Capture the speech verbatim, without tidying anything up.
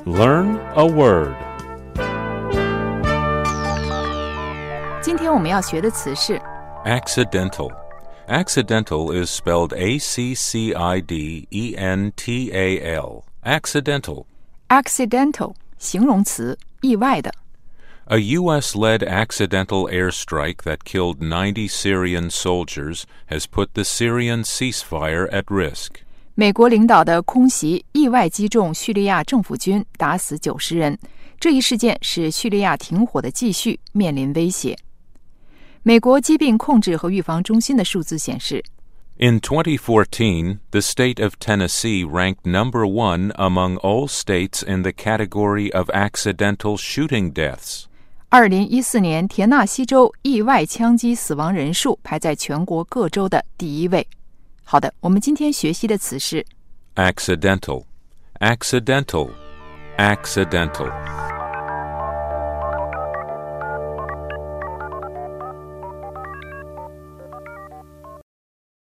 Learn a word. 今天我们要学的词是 Accidental. Accidental is spelled A C C I D E N T A L. Accidental. accidental 形容词，意外的。 A U S-led accidental airstrike that killed ninety Syrian soldiers has put the Syrian ceasefire at risk. 美国领导的空袭意外击中叙利亚政府军，打死九十人。这一事件使叙利亚停火的继续面临威胁。美国疾病控制和预防中心的数字显示 In twenty fourteen, the state of Tennessee ranked number one among all states in the category of accidental shooting deaths. 二零一四年田纳西州意外枪击死亡人数排在全国各州的第一位。好的，我们今天学习的词是 Accidental. Accidental. Accidental.